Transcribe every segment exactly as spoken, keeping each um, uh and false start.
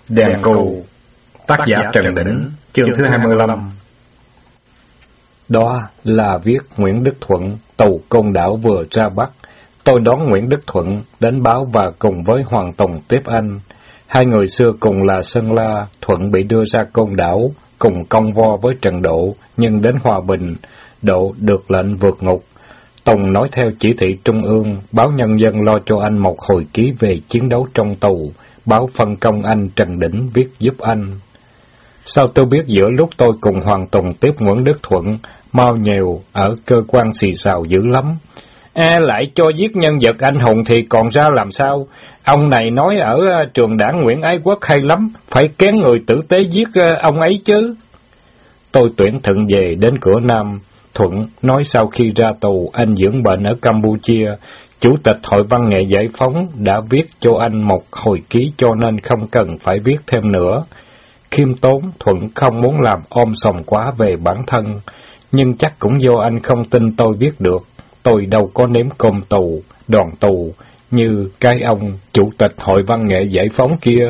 Đèn cù. Tác giả Trần Đỉnh. Chương thứ hai mươi lăm. Đó là viết Nguyễn Đức Thuận, tù Côn Đảo vừa ra Bắc. Tôi đón Nguyễn Đức Thuận đến báo và cùng với Hoàng Tùng tiếp anh. Hai người xưa cùng là Sơn La. Thuận bị đưa ra Côn Đảo, cùng cong vo với Trần Độ, nhưng đến Hòa Bình, Độ được lệnh vượt ngục. Tùng nói theo chỉ thị Trung ương, báo Nhân dân lo cho anh một hồi ký về chiến đấu trong tù. Báo phân công anh Trần Đỉnh viết giúp anh. Sao tôi biết giữa lúc tôi cùng Hoàng Tùng tiếp Nguyễn Đức Thuận, mau nhiều ở cơ quan xì xào dữ lắm. À, lại cho giết nhân vật anh hùng thì còn ra làm sao? Ông này nói ở trường đảng Nguyễn Ái Quốc hay lắm, phải kén người tử tế giết ông ấy chứ. Tôi tuyển Thuận về đến cửa Nam. Thuận nói sau khi ra tù, anh dưỡng bệnh ở Campuchia. Chủ tịch Hội Văn nghệ Giải phóng đã viết cho anh một hồi ký, cho nên không cần phải viết thêm nữa. Khiêm tốn, Thuận không muốn làm ôm sòm quá về bản thân, nhưng chắc cũng do anh không tin tôi viết được. Tôi đâu có nếm cơm tù, đoàn tù, như cái ông Chủ tịch Hội Văn nghệ Giải phóng kia.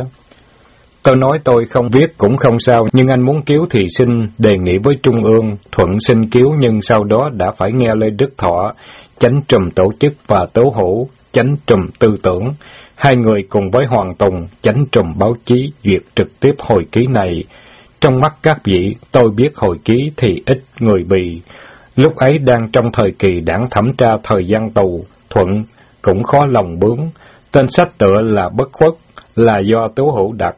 Tôi nói tôi không viết cũng không sao, nhưng anh muốn cứu thì xin đề nghị với Trung ương. Thuận xin cứu, nhưng sau đó đã phải nghe Lê Đức Thọ, chánh trùm tổ chức, và Tố Hữu, chánh trùm tư tưởng. Hai người cùng với Hoàng Tùng, chánh trùm báo chí, duyệt trực tiếp hồi ký này. Trong mắt các vị, tôi biết hồi ký thì ít người bì. Lúc ấy đang trong thời kỳ đảng thẩm tra thời gian tù, Thuận cũng khó lòng bướng. Tên sách tựa là Bất Khuất, là do Tố Hữu đặt.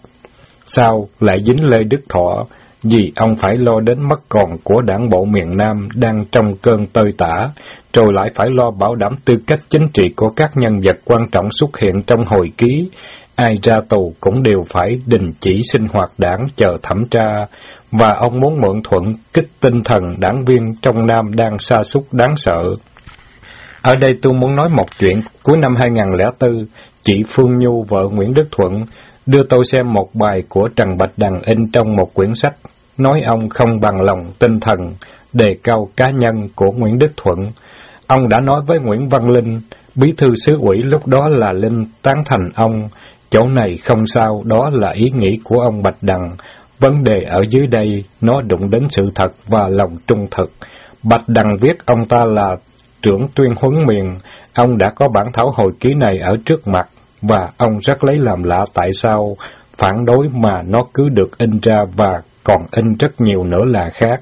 Sao lại dính Lê Đức Thọ? Vì ông phải lo đến mất còn của đảng bộ miền Nam đang trong cơn tơi tả, rồi lại phải lo bảo đảm tư cách chính trị của các nhân vật quan trọng xuất hiện trong hồi ký. Ai ra tù cũng đều phải đình chỉ sinh hoạt đảng chờ thẩm tra, và ông muốn mượn Thuận kích tinh thần đảng viên trong Nam đang sa sút đáng sợ. Ở đây tôi muốn nói một chuyện. Cuối năm hai nghìn lẻ bốn, chị Phương Nhu, vợ Nguyễn Đức Thuận, đưa tôi xem một bài của Trần Bạch Đằng in trong một quyển sách, nói ông không bằng lòng tinh thần, đề cao cá nhân của Nguyễn Đức Thuận. Ông đã nói với Nguyễn Văn Linh, bí thư xứ ủy lúc đó là Linh, tán thành ông. Chỗ này không sao, đó là ý nghĩ của ông Bạch Đằng. Vấn đề ở dưới đây, nó đụng đến sự thật và lòng trung thực. Bạch Đằng viết ông ta là trưởng tuyên huấn miền. Ông đã có bản thảo hồi ký này ở trước mặt, và ông rất lấy làm lạ tại sao phản đối mà nó cứ được in ra, và còn in rất nhiều nữa là khác.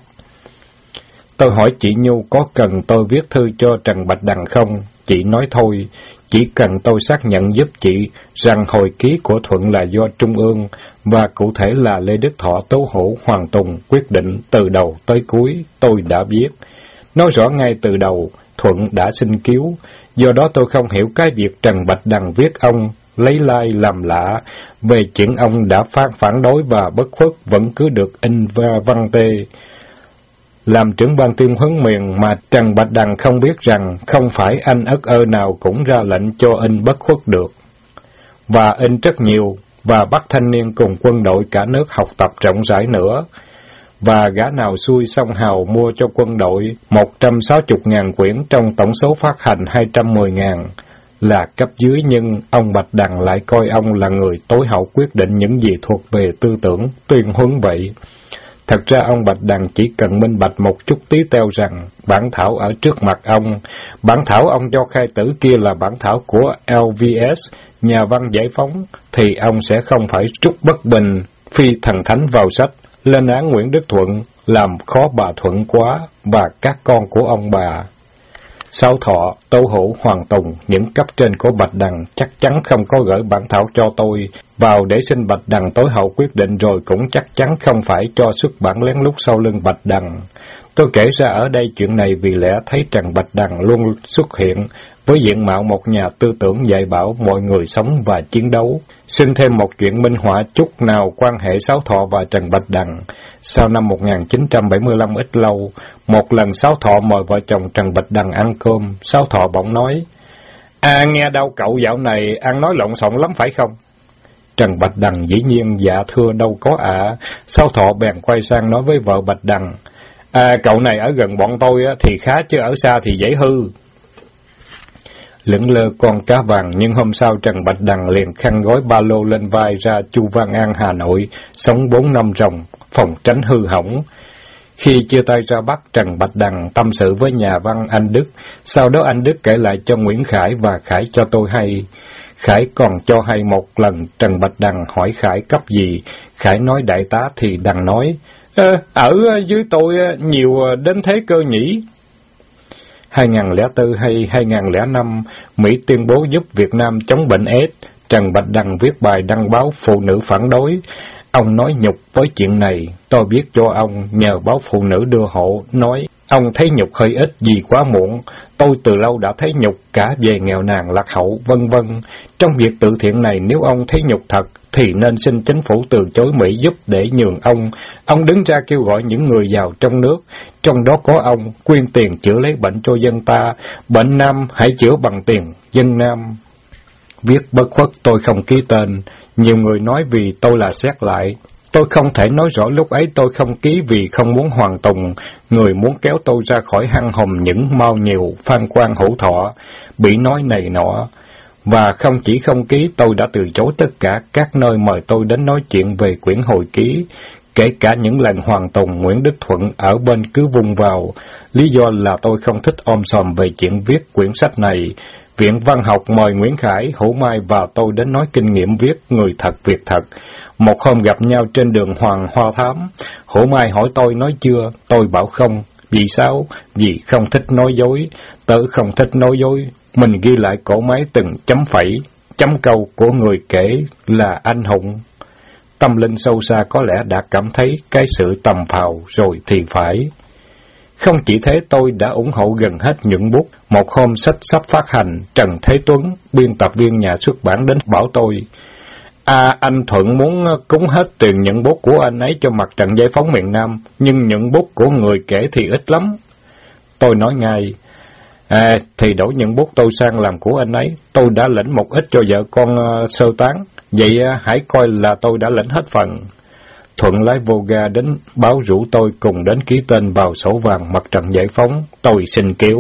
Tôi hỏi chị Nhu có cần tôi viết thư cho Trần Bạch Đằng không? Chị nói thôi, chỉ cần tôi xác nhận giúp chị rằng hồi ký của Thuận là do Trung ương, và cụ thể là Lê Đức Thọ, Tố Hữu, Hoàng Tùng quyết định từ đầu tới cuối, tôi đã viết. Nói rõ ngay từ đầu, Thuận đã xin cứu, do đó tôi không hiểu cái việc Trần Bạch Đằng viết ông lấy lai làm lạ về chuyện ông đã phát phản đối và bất khuất vẫn cứ được in và văn tê. Làm trưởng ban tuyên huấn miền mà Trần Bạch Đằng không biết rằng không phải anh ất ơ nào cũng ra lệnh cho in bất khuất được. Và in rất nhiều, và bắt thanh niên cùng quân đội cả nước học tập rộng rãi nữa. Và gã nào xui xong hào mua cho quân đội một trăm sáu mươi ngàn quyển trong tổng số phát hành hai trăm mười ngàn. Là cấp dưới, nhưng ông Bạch Đằng lại coi ông là người tối hậu quyết định những gì thuộc về tư tưởng, tuyên huấn vậy. Thật ra ông Bạch Đằng chỉ cần minh bạch một chút tí teo rằng bản thảo ở trước mặt ông, bản thảo ông cho khai tử kia là bản thảo của lờ vê ét, nhà văn giải phóng, thì ông sẽ không phải trút bất bình, phi thần thánh vào sách, lên án Nguyễn Đức Thuận, làm khó bà Thuận quá, và các con của ông bà. Sáu Thọ, Tố Hữu, Hoàng Tùng, những cấp trên của Bạch Đằng chắc chắn không có gửi bản thảo cho tôi vào để xin Bạch Đằng tối hậu quyết định, rồi cũng chắc chắn không phải cho xuất bản lén lút sau lưng Bạch Đằng. Tôi kể ra ở đây chuyện này vì lẽ thấy Trần Bạch Đằng luôn xuất hiện với diện mạo một nhà tư tưởng dạy bảo mọi người sống và chiến đấu. Xin thêm một chuyện minh họa chút nào quan hệ Sáu Thọ và Trần Bạch Đằng. Sau năm một nghìn chín trăm bảy mươi lăm ít lâu, một lần Sáu Thọ mời vợ chồng Trần Bạch Đằng ăn cơm. Sáu Thọ bỗng nói, À, nghe đâu cậu dạo này ăn nói lộn xộn lắm phải không? Trần Bạch Đằng dĩ nhiên dạ thưa đâu có ạ. À. Sáu Thọ bèn quay sang nói với vợ Bạch Đằng, À, cậu này ở gần bọn tôi thì khá, chứ ở xa thì dễ hư. lững lơ con cá vàng. Nhưng hôm sau Trần Bạch Đằng liền khăn gói ba lô lên vai ra Chu Văn An Hà Nội, sống bốn năm ròng, phòng tránh hư hỏng. Khi chia tay ra Bắc, Trần Bạch Đằng tâm sự với nhà văn anh Đức. Sau đó anh Đức kể lại cho Nguyễn Khải và Khải cho tôi hay. Khải còn cho hay một lần Trần Bạch Đằng hỏi Khải cấp gì. Khải nói đại tá thì Đằng nói, Ờ, ở dưới tôi nhiều đến thế cơ nhỉ? hai nghìn không trăm lẻ bốn hay hai nghìn không trăm lẻ năm, Mỹ tuyên bố giúp Việt Nam chống bệnh AIDS. Trần Bạch Đằng viết bài đăng báo Phụ Nữ phản đối. Ông nói nhục với chuyện này. Tôi viết cho ông, nhờ báo Phụ Nữ đưa hộ, nói ông thấy nhục hơi ít vì quá muộn. Tôi từ lâu đã thấy nhục cả về nghèo nàn lạc hậu, vân vân. Trong việc từ thiện này, nếu ông thấy nhục thật, thì nên xin chính phủ từ chối Mỹ giúp để nhường ông. Ông đứng ra kêu gọi những người giàu trong nước, trong đó có ông, quyên tiền chữa lấy bệnh cho dân ta. Bệnh Nam hãy chữa bằng tiền dân Nam. Viết bất khuất tôi không ký tên. Nhiều người nói vì tôi là xét lại. Tôi không thể nói rõ lúc ấy tôi không ký vì không muốn Hoàng Tùng, người muốn kéo tôi ra khỏi hang hòm những Mao Nhiều, Phan Quang Hữu Thọ, bị nói này nọ. Và không chỉ không ký, tôi đã từ chối tất cả các nơi mời tôi đến nói chuyện về quyển hồi ký, kể cả những lần Hoàng Tùng, Nguyễn Đức Thuận ở bên cứ vung vào. Lý do là tôi không thích om sòm về chuyện viết quyển sách này. Viện Văn học mời Nguyễn Khải, Hữu Mai và tôi đến nói kinh nghiệm viết người thật việc thật. Một hôm gặp nhau trên đường Hoàng Hoa Thám, Hữu Mai hỏi tôi nói chưa, tôi bảo không. Vì sao? Vì không thích nói dối. Tớ không thích nói dối. Mình ghi lại cổ máy từng chấm phẩy, chấm câu của người kể là anh hùng. Tâm linh sâu xa có lẽ đã cảm thấy cái sự tầm phào rồi thì phải. Không chỉ thế, tôi đã ủng hộ gần hết những bút. Một hôm sách sắp phát hành, Trần Thế Tuấn, biên tập viên nhà xuất bản đến bảo tôi, À, anh Thuận muốn cúng hết tiền những bút của anh ấy cho mặt trận giải phóng miền Nam, nhưng những bút của người kể thì ít lắm. Tôi nói ngay, À, thì đổi những bút tôi sang làm của anh ấy. Tôi đã lĩnh một ít cho vợ con uh, sơ tán, vậy uh, hãy coi là tôi đã lĩnh hết phần. Thuận lái vô ga đến báo rủ tôi cùng đến ký tên vào sổ vàng mặt trận giải phóng. Tôi xin kêu,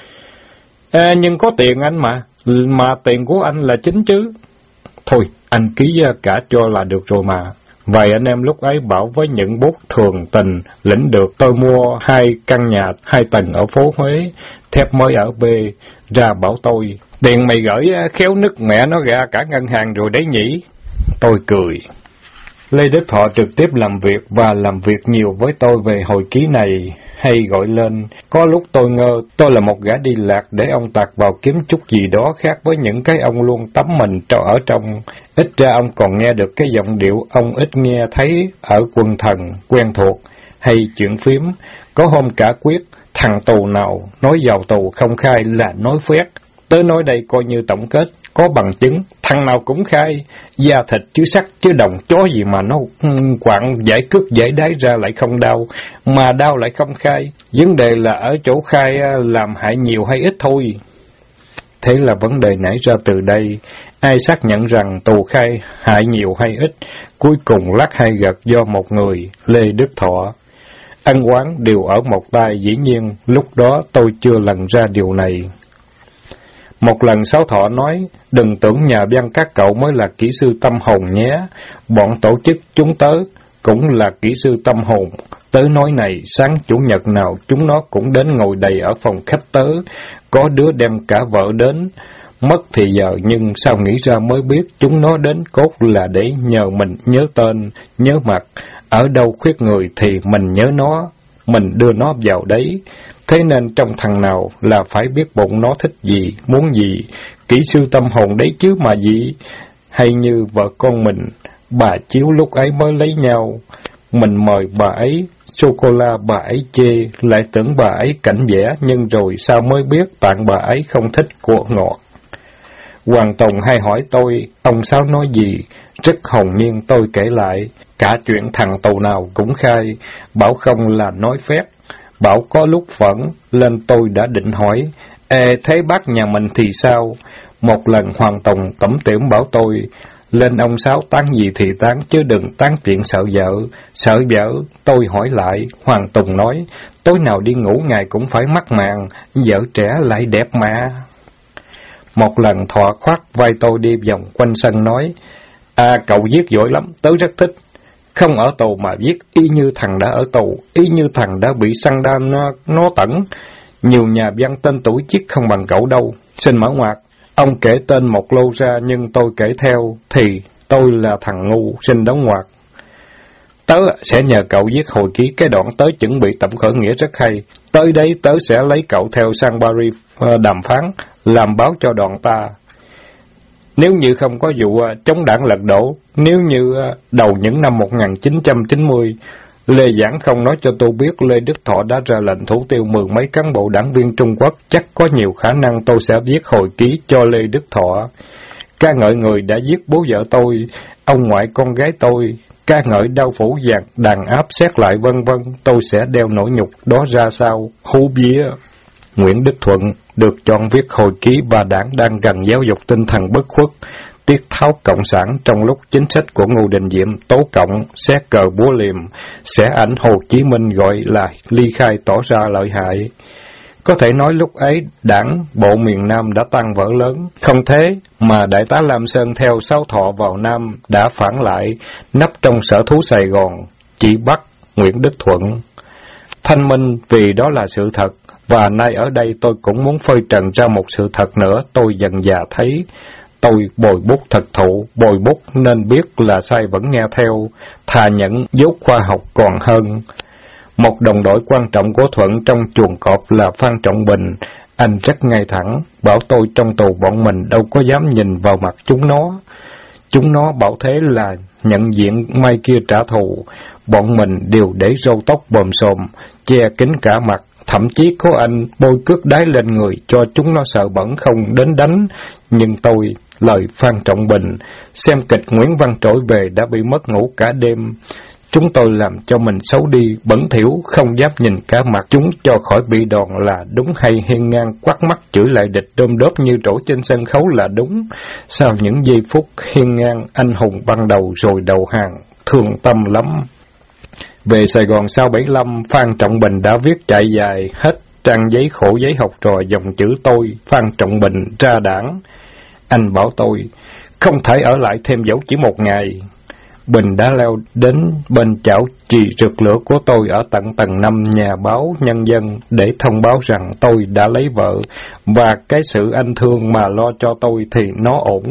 à, nhưng có tiền anh mà, mà tiền của anh là chính chứ. Thôi, anh ký cả cho là được rồi mà. Vài anh em lúc ấy bảo với những bút thường tình lĩnh được, tôi mua hai căn nhà hai tầng ở phố Huế, thép mới ở B, ra bảo tôi, tiền mày gửi khéo nứt mẹ nó ra cả ngân hàng rồi đấy nhỉ. Tôi cười. Lê Đức Thọ trực tiếp làm việc và làm việc nhiều với tôi về hồi ký này, hay gọi lên. Có lúc tôi ngờ tôi là một gã đi lạc để ông tạt vào kiếm chút gì đó khác với những cái ông luôn tắm mình ở trong. Ít ra ông còn nghe được cái giọng điệu ông ít nghe thấy ở Quân Thần, quen thuộc, hay chuyện phím. Có hôm cả quyết, thằng tù nào nói vào tù không khai là nói phét. Tớ nói đây coi như tổng kết, có bằng chứng, thằng nào cũng khai, da thịt chứ sắt chứ đồng, chó gì mà nó quặng giải cước giải đáy ra lại không đau, mà đau lại không khai. Vấn đề là ở chỗ khai làm hại nhiều hay ít thôi. Thế là vấn đề nảy ra từ đây, ai xác nhận rằng tù khai hại nhiều hay ít, cuối cùng lắc hay gật do một người, Lê Đức Thọ. Ăn quán đều ở một tay, dĩ nhiên, lúc đó tôi chưa lần ra điều này. Một lần Sáu Thọ nói, đừng tưởng nhà văn các cậu mới là kỹ sư tâm hồn nhé, bọn tổ chức chúng tớ cũng là kỹ sư tâm hồn. Tớ nói này, sáng chủ nhật nào chúng nó cũng đến ngồi đầy ở phòng khách tớ, có đứa đem cả vợ đến. Mất thì giờ nhưng sao nghĩ ra mới biết chúng nó đến cốt là để nhờ mình nhớ tên, nhớ mặt, ở đâu khuyết người thì mình nhớ nó, mình đưa nó vào đấy. Thế nên trong thằng nào là phải biết bụng nó thích gì, muốn gì, kỹ sư tâm hồn đấy chứ mà gì. Hay như vợ con mình, bà Chiếu lúc ấy mới lấy nhau, mình mời bà ấy sô-cô-la, bà ấy chê, lại tưởng bà ấy cảnh vẽ, nhưng rồi sao mới biết tặng bà ấy không thích của ngọt. Hoàng Tùng hay hỏi tôi, ông Sáu nói gì, rất hồn nhiên tôi kể lại, cả chuyện thằng tù nào cũng khai, bảo không là nói phép. Bảo có lúc phẫn, lên tôi đã định hỏi, Ê, thế bác nhà mình thì sao? Một lần Hoàng Tùng tẩm tỉm bảo tôi, lên ông Sáu tán gì thì tán, chứ đừng tán chuyện sợ vợ. Sợ vợ, tôi hỏi lại, Hoàng Tùng nói, tối nào đi ngủ ngày cũng phải mắc màn, vợ trẻ lại đẹp mà. một lần thọ khoát vai tôi đi vòng quanh sân nói, à cậu viết giỏi lắm, tớ rất thích. Không ở tù mà viết y như thằng đã ở tù, y như thằng đã bị săn đa nó, nó tẩn. Nhiều nhà văn tên tuổi viết không bằng cậu đâu. Xin mở ngoặc, ông kể tên một lô ra nhưng tôi kể theo, thì tôi là thằng ngu, xin đóng ngoặc. Tớ sẽ nhờ cậu viết hồi ký cái đoạn tớ chuẩn bị tập khởi nghĩa rất hay. Tới đấy tớ sẽ lấy cậu theo sang Paris đàm phán, làm báo cho đoàn ta. Nếu như không có vụ chống đảng lật đổ, nếu như đầu những năm một nghìn chín trăm chín mươi, Lê Giảng không nói cho tôi biết Lê Đức Thọ đã ra lệnh thủ tiêu mười mấy cán bộ đảng viên Trung Quốc, chắc có nhiều khả năng tôi sẽ viết hồi ký cho Lê Đức Thọ. Ca ngợi người đã giết bố vợ tôi, ông ngoại con gái tôi, ca ngợi đao phủ vàng, đàn áp xét lại vân vân, tôi sẽ đeo nỗi nhục đó ra sao? Hú vía! Nguyễn Đức Thuận được chọn viết hồi ký và đảng đang gần giáo dục tinh thần bất khuất, tiết tháo cộng sản trong lúc chính sách của Ngô Đình Diệm tố cộng, xét cờ búa liềm, sẽ ảnh Hồ Chí Minh gọi là ly khai tỏ ra lợi hại. Có thể nói lúc ấy đảng bộ miền Nam đã tăng vỡ lớn, không thế mà đại tá Lam Sơn theo Sáu Thọ vào Nam đã phản lại, nấp trong sở thú Sài Gòn, chỉ bắt Nguyễn Đức Thuận. Thanh minh vì đó là sự thật, và nay ở đây tôi cũng muốn phơi trần ra một sự thật nữa tôi dần dà thấy. Tôi bồi bút thật thụ, bồi bút nên biết là sai vẫn nghe theo, thà nhận dốt khoa học còn hơn. Một đồng đội quan trọng của Thuận trong chuồng cọp là Phan Trọng Bình. Anh rất ngay thẳng, bảo tôi trong tù bọn mình đâu có dám nhìn vào mặt chúng nó. Chúng nó bảo thế là nhận diện mai kia trả thù. Bọn mình đều để râu tóc bồm xồm, che kín cả mặt. Thậm chí có anh bôi cước đái lên người cho chúng nó sợ bẩn không đến đánh. Nhưng tôi, lời Phan Trọng Bình, xem kịch Nguyễn Văn Trỗi về đã bị mất ngủ cả đêm. Chúng tôi làm cho mình xấu đi, bẩn thỉu, không dám nhìn cả mặt chúng cho khỏi bị đòn là đúng, hay hiên ngang quắt mắt chửi lại địch đôm đốp như trổ trên sân khấu là đúng. Sau những giây phút hiên ngang anh hùng ban đầu rồi đầu hàng, thương tâm lắm. Về Sài Gòn sau bảy lăm, Phan Trọng Bình đã viết chạy dài hết trang giấy khổ giấy học trò dòng chữ tôi, Phan Trọng Bình ra đảng. Anh bảo tôi không thể ở lại thêm dẫu chỉ một ngày. Bình đã leo đến bên chảo chì rực lửa của tôi ở tận tầng năm nhà báo Nhân dân để thông báo rằng tôi đã lấy vợ, và cái sự anh thương mà lo cho tôi thì nó ổn.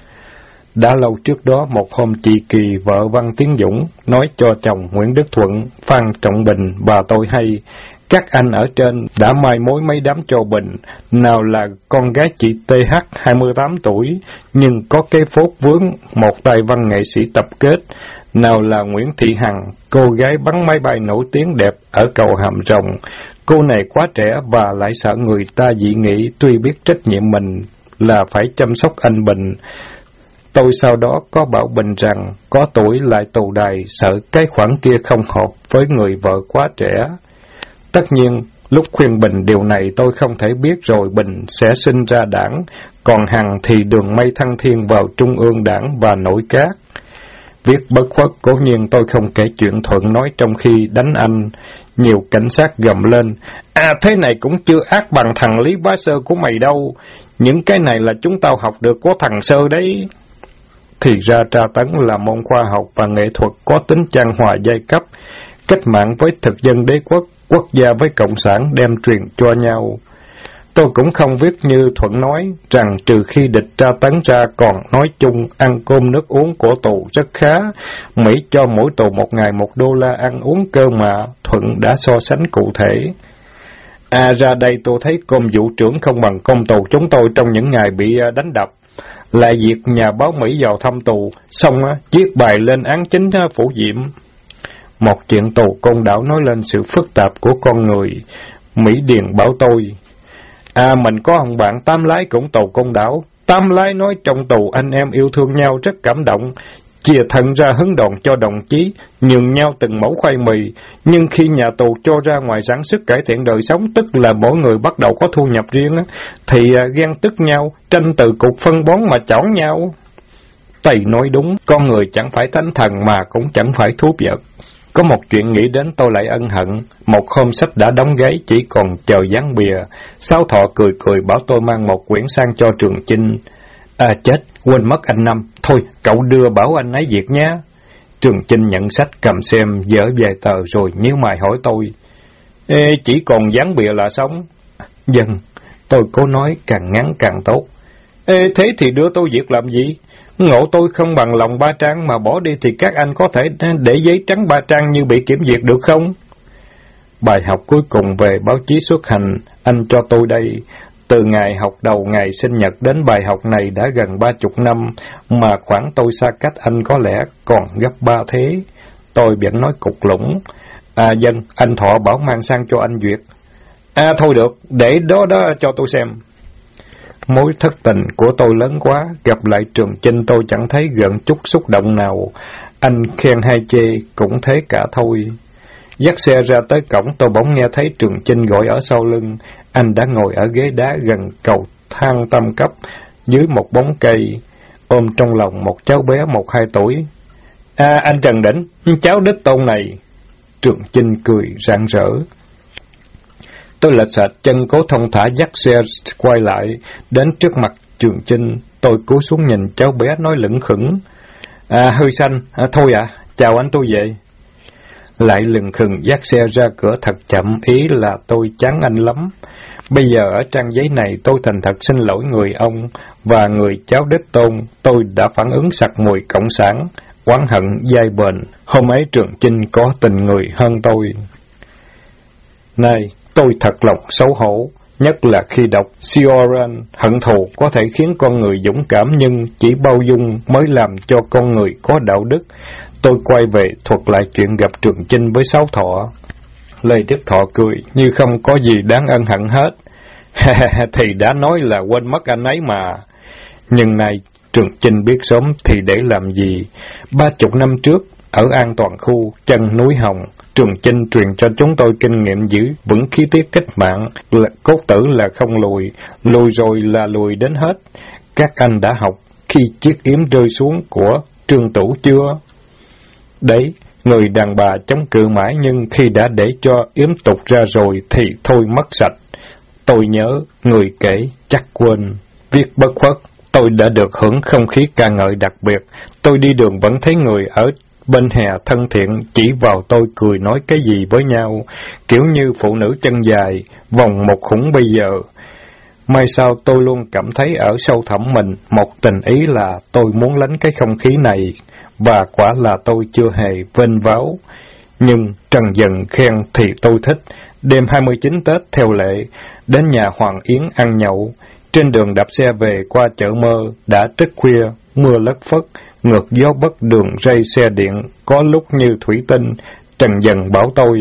Đã lâu trước đó, một hôm chị Kỳ, vợ Văn Tiến Dũng, nói cho chồng Nguyễn Đức Thuận, Phan Trọng Bình và tôi hay, các anh ở trên đã mai mối mấy đám cho Bình, nào là con gái chị tê hát hai mươi tám tuổi, nhưng có cái phốt vướng, một tài văn nghệ sĩ tập kết, nào là Nguyễn Thị Hằng, cô gái bắn máy bay nổi tiếng đẹp ở cầu Hàm Rồng. Cô này quá trẻ và lại sợ người ta dị nghị, tuy biết trách nhiệm mình là phải chăm sóc anh Bình. Tôi sau đó có bảo Bình rằng có tuổi lại tù đài, sợ cái khoản kia không hợp với người vợ quá trẻ. Tất nhiên, lúc khuyên Bình điều này tôi không thể biết rồi Bình sẽ sinh ra đảng, còn Hằng thì đường mây thăng thiên vào trung ương đảng và nổi cát. Viết bất khuất, cố nhiên tôi không kể chuyện Thuận nói trong khi đánh anh. Nhiều cảnh sát gầm lên, à thế này cũng chưa ác bằng thằng Lý Bá Sơ của mày đâu, những cái này là chúng tao học được của thằng Sơ đấy. Thì ra tra tấn là môn khoa học và nghệ thuật có tính chan hòa giai cấp, cách mạng với thực dân đế quốc, quốc gia với cộng sản đem truyền cho nhau. Tôi cũng không viết như Thuận nói, rằng trừ khi địch tra tấn ra còn nói chung ăn cơm nước uống của tù rất khá. Mỹ cho mỗi tù một ngày một đô la ăn uống cơ mà, Thuận đã so sánh cụ thể. À ra đây tôi thấy công vụ trưởng không bằng công tù chúng tôi trong những ngày bị đánh đập. Lại việc nhà báo Mỹ vào thăm tù, xong viết bài lên án chính Phủ Diệm. Một chuyện tù Côn Đảo nói lên sự phức tạp của con người. Mỹ Điền bảo tôi, à mình có ông bạn Tám Lái cũng tù Côn Đảo. Tám Lái nói trong tù anh em yêu thương nhau rất cảm động, chia thân ra hứng đòn cho đồng chí, nhường nhau từng mẫu khoai mì. Nhưng khi nhà tù cho ra ngoài sản xuất cải thiện đời sống, tức là mỗi người bắt đầu có thu nhập riêng, thì ghen tức nhau, tranh từ cục phân bón mà chỏn nhau. Tây nói đúng, con người chẳng phải thánh thần mà cũng chẳng phải thú vật. Có một chuyện nghĩ đến tôi lại ân hận. Một hôm sách đã đóng gáy, chỉ còn chờ dán bìa. Sáu Thọ cười cười bảo tôi mang một quyển sang cho Trường Chinh. À chết, quên mất anh Năm. Thôi, cậu đưa bảo anh ấy việc nhé. Trường Chinh nhận sách cầm xem, dở vài tờ rồi nhíu mày hỏi tôi. Ê, chỉ còn dán bìa là xong. Dần, tôi cố nói càng ngắn càng tốt. Ê, thế thì đưa tôi việc làm gì? Ngộ tôi không bằng lòng ba trang mà bỏ đi thì các anh có thể để giấy trắng ba trang như bị kiểm duyệt được không? Bài học cuối cùng về báo chí xuất hành, anh cho tôi đây. Từ ngày học đầu ngày sinh nhật đến bài học này đã gần ba chục năm, mà khoảng tôi xa cách anh có lẽ còn gấp ba thế. Tôi bèn nói cục lũng. À dân, anh Thọ bảo mang sang cho anh duyệt. À thôi được, để đó đó cho tôi xem. Mối thất tình của tôi lớn quá, gặp lại Trường Chinh tôi chẳng thấy gần chút xúc động nào. Anh khen hay chê cũng thế cả thôi. Dắt xe ra tới cổng, tôi bỗng nghe thấy Trường Chinh gọi ở sau lưng. Anh đã ngồi ở ghế đá gần cầu thang tam cấp, dưới một bóng cây, ôm trong lòng một cháu bé một hai tuổi. À, anh Trần Đỉnh, cháu đích tôn này. Trường Chinh cười rạng rỡ. Tôi lệch sạch chân cố thông thả dắt xe quay lại, đến trước mặt Trường Chinh. Tôi cúi xuống nhìn cháu bé nói lững khững. À, hơi xanh, à, thôi ạ, à, chào anh tôi về. Lại lừng khừng dắt xe ra cửa thật chậm, ý là tôi chán anh lắm. Bây giờ ở trang giấy này tôi thành thật xin lỗi người ông và người cháu đích tôn. Tôi đã phản ứng sặc mùi cộng sản, oán hận dai bền. Hôm ấy Trường Chinh có tình người hơn tôi. Này, tôi thật lòng xấu hổ, nhất là khi đọc Cioran, hận thù có thể khiến con người dũng cảm nhưng chỉ bao dung mới làm cho con người có đạo đức. Tôi quay về thuật lại chuyện gặp Trường Chinh với Sáu Thọ. Lê Đức Thọ cười như không có gì đáng ân hận hết. Thì đã nói là quên mất anh ấy mà. Nhưng này Trường Chinh biết sớm thì để làm gì. Ba chục năm trước, ở An Toàn Khu, chân núi Hồng, Trường Chinh truyền cho chúng tôi kinh nghiệm giữ vững khí tiết cách mạng, là cốt tử là không lùi, lùi rồi là lùi đến hết. Các anh đã học khi chiếc yếm rơi xuống của Trương Tủ chưa? Đấy, người đàn bà chống cự mãi nhưng khi đã để cho yếm tục ra rồi thì thôi mất sạch. Tôi nhớ, người kể chắc quên. Viết bất khuất, tôi đã được hưởng không khí ca ngợi đặc biệt. Tôi đi đường vẫn thấy người ở bên hè thân thiện chỉ vào tôi cười nói cái gì với nhau, kiểu như phụ nữ chân dài, vòng một khủng bây giờ. May sao tôi luôn cảm thấy ở sâu thẳm mình một tình ý là tôi muốn lánh cái không khí này, và quả là tôi chưa hề vênh váo. Nhưng Trần Dần khen thì tôi thích. Đêm hai mươi chín Tết theo lệ, đến nhà Hoàng Yến ăn nhậu. Trên đường đạp xe về qua chợ Mơ, đã rất khuya, mưa lất phất, ngược gió bất đường ray xe điện, có lúc như thủy tinh. Trần Dần bảo tôi,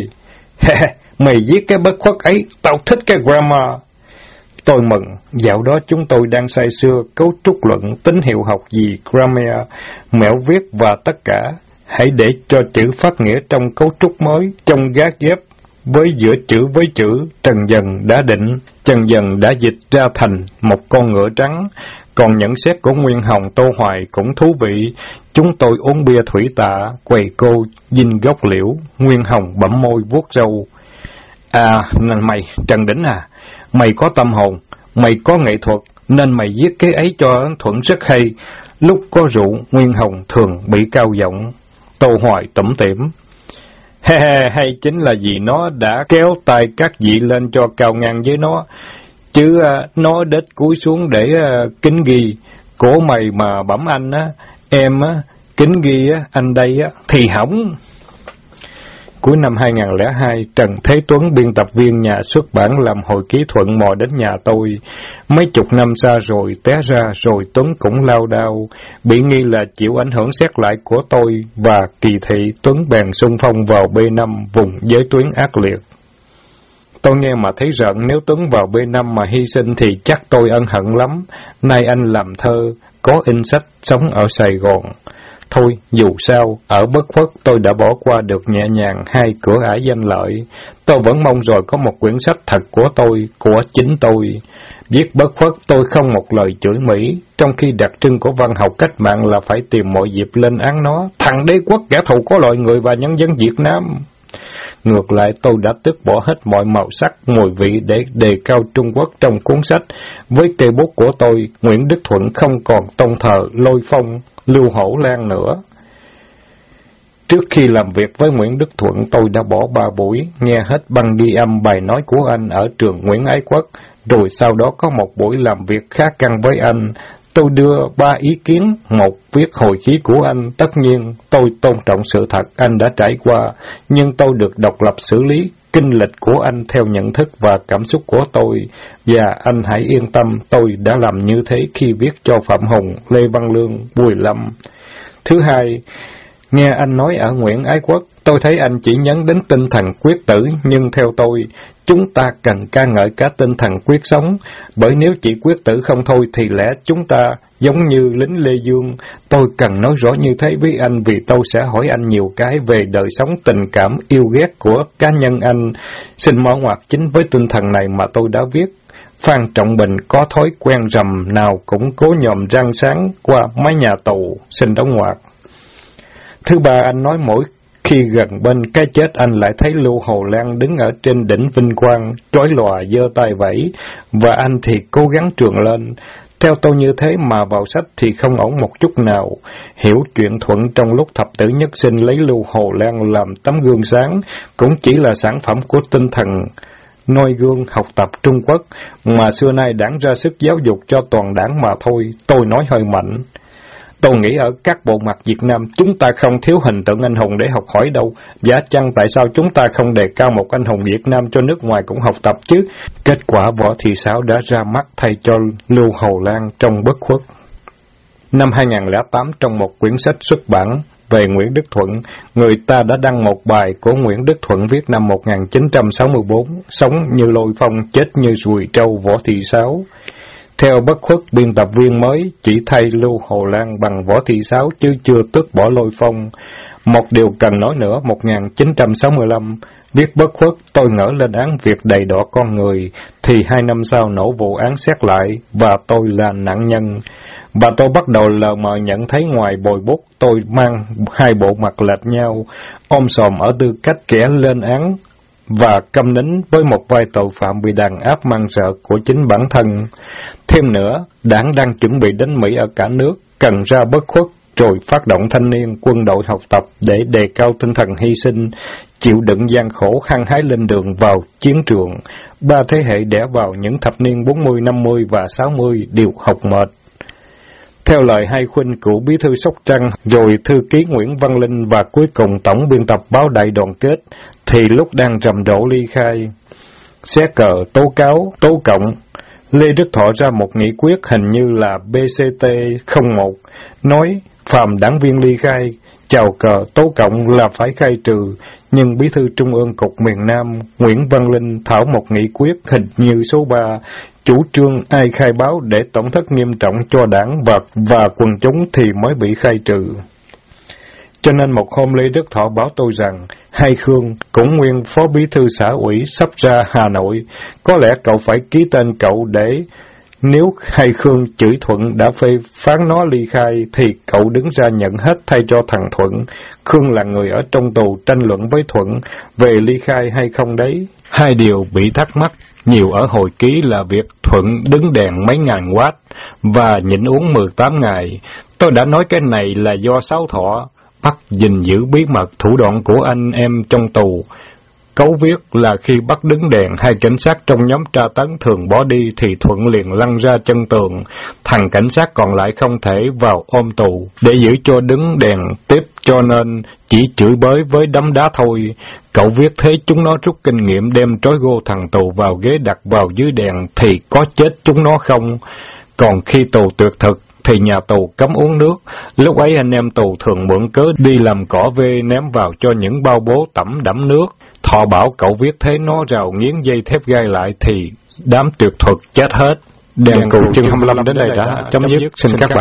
mày viết cái bất khuất ấy, tao thích cái grammar. Tôi mừng, dạo đó chúng tôi đang say sưa cấu trúc luận, tín hiệu học gì, grammar, mẹo viết và tất cả. Hãy để cho chữ phát nghĩa trong cấu trúc mới, trong gác ghép, với giữa chữ với chữ. Trần Dần đã định, Trần Dần đã dịch ra thành một con ngựa trắng. Còn nhận xét của Nguyên Hồng Tô Hoài cũng thú vị. Chúng tôi uống bia thủy tạ, quầy cô, dinh gốc liễu. Nguyên Hồng bẩm môi vuốt râu. À, mày, Trần Đỉnh à, mày có tâm hồn, mày có nghệ thuật, nên mày viết cái ấy cho thuận rất hay. Lúc có rượu, Nguyên Hồng thường bị cao giọng. Tô Hoài tủm tỉm. He he, hay chính là vì nó đã kéo tay các vị lên cho cao ngang với nó. Chứ uh, nó đết cúi xuống để uh, kính ghi. Cổ mày mà bẩm anh á, em á, kính ghi á, anh đây á, thì hỏng. Cuối năm hai không không hai, Trần Thế Tuấn, biên tập viên nhà xuất bản làm hồi ký thuận mò đến nhà tôi. Mấy chục năm xa rồi, té ra rồi Tuấn cũng lao đao, bị nghi là chịu ảnh hưởng xét lại của tôi, và kỳ thị Tuấn bèn xung phong vào B năm, vùng giới tuyến ác liệt. Tôi nghe mà thấy rợn, nếu Tuấn vào B năm mà hy sinh thì chắc tôi ân hận lắm. Nay anh làm thơ, có in sách, sống ở Sài Gòn. Thôi, dù sao, ở bất khuất tôi đã bỏ qua được nhẹ nhàng hai cửa ải danh lợi. Tôi vẫn mong rồi có một quyển sách thật của tôi, của chính tôi. Viết bất khuất tôi không một lời chửi Mỹ, trong khi đặc trưng của văn học cách mạng là phải tìm mọi dịp lên án nó, thằng đế quốc kẻ thù của loài người và nhân dân Việt Nam. Ngược lại, tôi đã tước bỏ hết mọi màu sắc, mùi vị để đề cao Trung Quốc trong cuốn sách. Với cây bút của tôi, Nguyễn Đức Thuận không còn tôn thờ Lôi Phong, Lưu Hổ Lan nữa. Trước khi làm việc với Nguyễn Đức Thuận, tôi đã bỏ ba buổi, nghe hết băng ghi âm bài nói của anh ở trường Nguyễn Ái Quốc, rồi sau đó có một buổi làm việc khá căng với anh. Tôi đưa ba ý kiến, một viết hồi ký của anh, tất nhiên tôi tôn trọng sự thật anh đã trải qua, nhưng tôi được độc lập xử lý kinh lịch của anh theo nhận thức và cảm xúc của tôi, và anh hãy yên tâm, tôi đã làm như thế khi viết cho Phạm Hùng, Lê Văn Lương, Bùi Lâm. Thứ hai, nghe anh nói ở Nguyễn Ái Quốc, tôi thấy anh chỉ nhấn đến tinh thần quyết tử, nhưng theo tôi, chúng ta cần ca ngợi cả tinh thần quyết sống, bởi nếu chỉ quyết tử không thôi thì lẽ chúng ta giống như lính Lê Dương. Tôi cần nói rõ như thế với anh vì tôi sẽ hỏi anh nhiều cái về đời sống tình cảm yêu ghét của cá nhân anh. Xin mở ngoặt chính với tinh thần này mà tôi đã viết. Phan Trọng Bình có thói quen rằm nào cũng cố nhòm răng sáng qua mái nhà tù, xin đóng ngoặt. Thứ ba, anh nói mỗi khi gần bên cái chết anh lại thấy Lưu Hồ Lan đứng ở trên đỉnh vinh quang, trói lòa giơ tay vẫy, và anh thì cố gắng trường lên. Theo tôi như thế mà vào sách thì không ổn một chút nào. Hiểu chuyện Thuận trong lúc thập tử nhất sinh lấy Lưu Hồ Lan làm tấm gương sáng, cũng chỉ là sản phẩm của tinh thần noi gương học tập Trung Quốc, mà xưa nay đảng ra sức giáo dục cho toàn đảng mà thôi, tôi nói hơi mạnh. Tôi nghĩ ở các bộ mặt Việt Nam, chúng ta không thiếu hình tượng anh hùng để học hỏi đâu. Giá chăng tại sao chúng ta không đề cao một anh hùng Việt Nam cho nước ngoài cũng học tập chứ? Kết quả Võ Thị Sáu đã ra mắt thay cho Lưu Hồ Lan trong bất khuất. Năm hai nghìn không trăm lẻ tám, trong một quyển sách xuất bản về Nguyễn Đức Thuận, người ta đã đăng một bài của Nguyễn Đức Thuận viết năm một nghìn chín trăm sáu mươi tư, sống như lôi phong, chết như ruồi trâu Võ Thị Sáu. Theo bất khuất, biên tập viên mới chỉ thay Lưu Hồ Lan bằng Võ Thị Sáu chứ chưa tước bỏ Lôi Phong. Một điều cần nói nữa, một nghìn chín trăm sáu mươi lăm, viết bất khuất, tôi ngỡ lên án việc đầy đọa con người, thì hai năm sau nổ vụ án xét lại, và tôi là nạn nhân. Và tôi bắt đầu lờ mờ nhận thấy ngoài bồi bút, tôi mang hai bộ mặt lệch nhau, ôm sòm ở tư cách kẻ lên án, và câm nín với một vai tội phạm bị đàn áp man rợ của chính bản thân. Thêm nữa, đảng đang chuẩn bị đến Mỹ ở cả nước, cần ra bất khuất, rồi phát động thanh niên, quân đội học tập để đề cao tinh thần hy sinh, chịu đựng gian khổ, hăng hái lên đường vào chiến trường. Ba thế hệ đẻ vào những thập niên bốn mươi, năm mươi và sáu mươi đều học mệt. Theo lời hai khuynh cựu bí thư Sóc Trăng, rồi thư ký Nguyễn Văn Linh và cuối cùng tổng biên tập báo Đại Đoàn Kết, thì lúc đang rầm rộ ly khai, xé cờ, tố cáo, tố cộng, Lê Đức Thọ ra một nghị quyết hình như là B C T không một, nói phàm đảng viên ly khai, chào cờ, tố cộng là phải khai trừ, nhưng bí thư Trung ương Cục miền Nam Nguyễn Văn Linh thảo một nghị quyết hình như số ba, chủ trương ai khai báo để tổn thất nghiêm trọng cho đảng và, và quần chúng thì mới bị khai trừ. Cho nên một hôm Lê Đức Thọ báo tôi rằng, Hai Khương, cũng nguyên phó bí thư xã ủy sắp ra Hà Nội, có lẽ cậu phải ký tên cậu để, nếu Hai Khương chửi Thuận đã phê phán nó ly khai, thì cậu đứng ra nhận hết thay cho thằng Thuận. Khương là người ở trong tù tranh luận với Thuận về ly khai hay không đấy. Hai điều bị thắc mắc nhiều ở hồi ký là việc Thuận đứng đèn mấy ngàn watt và nhịn uống mười tám ngày. Tôi đã nói cái này là do Sáu Thọ bắt gìn giữ bí mật thủ đoạn của anh em trong tù. Cấu viết là khi bắt đứng đèn, hai cảnh sát trong nhóm tra tấn thường bỏ đi thì Thuận liền lăn ra chân tường. Thằng cảnh sát còn lại không thể vào ôm tù để giữ cho đứng đèn tiếp, cho nên chỉ chửi bới với đấm đá thôi. Cậu viết thế chúng nó rút kinh nghiệm đem trói gô thằng tù vào ghế đặt vào dưới đèn thì có chết chúng nó không. Còn khi tù tuyệt thực thì nhà tù cấm uống nước. Lúc ấy anh em tù thường mượn cớ đi làm cỏ vê ném vào cho những bao bố tẩm đẫm nước. Thọ bảo cậu viết thế nó rào nghiến dây thép gai lại thì đám tuyệt thuật chết hết. Đèn cụ chương hai mươi lăm đến đây đã chấm dứt. Xin các bạn